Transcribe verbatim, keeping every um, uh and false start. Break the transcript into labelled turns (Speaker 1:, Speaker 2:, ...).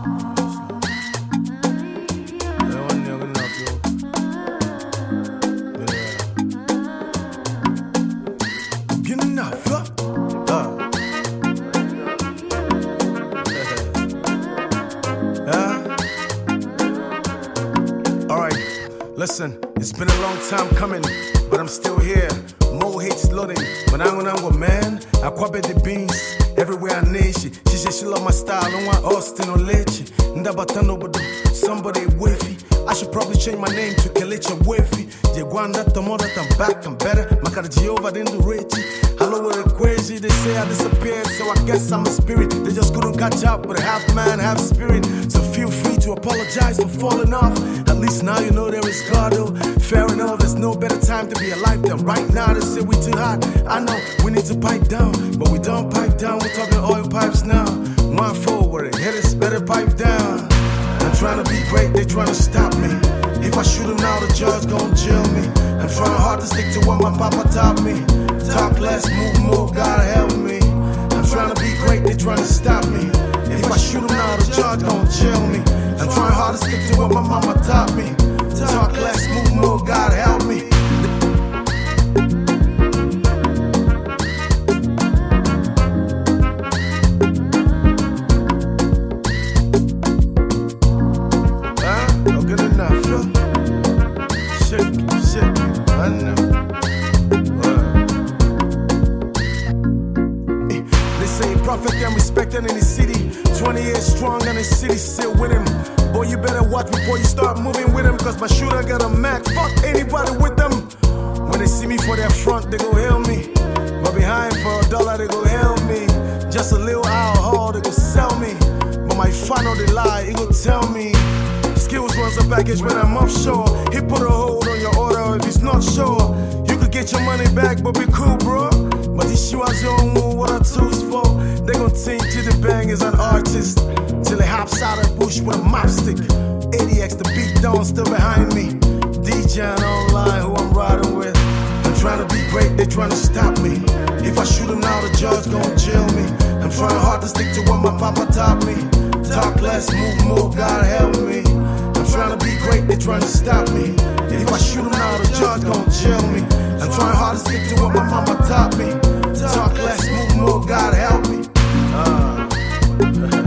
Speaker 1: Listen, it's been a long time coming, but I'm still here. More hits loading, but I'm gonna go, man. I quabe the beans, everywhere I need she. She said she love my style, don't want Austin or Leche. Ndabatano, but somebody wavy. I should probably change my name to Kelechi Wavy. Jegwanda Tomoda, I'm back, I'm better. Makara Jehovah didn't do Richie. Hello, with a crazy, they say I disappeared, so I guess I'm a spirit. They just couldn't catch up, but half man, half spirit. So feel free to apologize for falling off. At least now you know there is God, though. Fair enough, there's no better time to be alive than right now. They say we too hot. I know we need to pipe down, but we don't pipe down. We're talking oil pipes now. One forward, hitters better pipe down. I'm trying to be great, they trying to stop me. If I shoot them now, the judge gon' jail me. I'm trying hard to stick to what my papa taught me. Talk less, move more, God help me. I'm trying to be great, they trying to stop me. If I shoot them now, the judge gon' jail me. I'm trying hard to stick to what my mama taught me. Talk less, move more, God help me. Prophet and respected in the city. twenty years strong and the city still with him. Boy, you better watch before you start moving with him. Cause my shooter got a Mac. Fuck anybody with them. When they see me for their front, they go hail me. But behind for a dollar, they go hail me. Just a little alcohol, they go sell me. But my final they lie, he go tell me. Skills runs a package when I'm offshore. He put a hold on your order if he's not sure. You could get your money back, but be cool, bro. But these shoes don't know what I choose for. They gon' think Jiddy Bang is an artist till he hops out of the bush with a mop stick. eighty X, the beat down still behind me. D J online, who I'm riding with. I'm trying to be great, they trying to stop me. If I shoot them now, the judge gon' jail me. I'm trying hard to stick to what my papa taught me. Talk less, move more, God help me. I'm trying to be great, they trying to stop me. If I shoot them now, the judge gon' jail me. I'm trying hard to stick to what my mama taught me. Talk less, move more, God help me. Uh.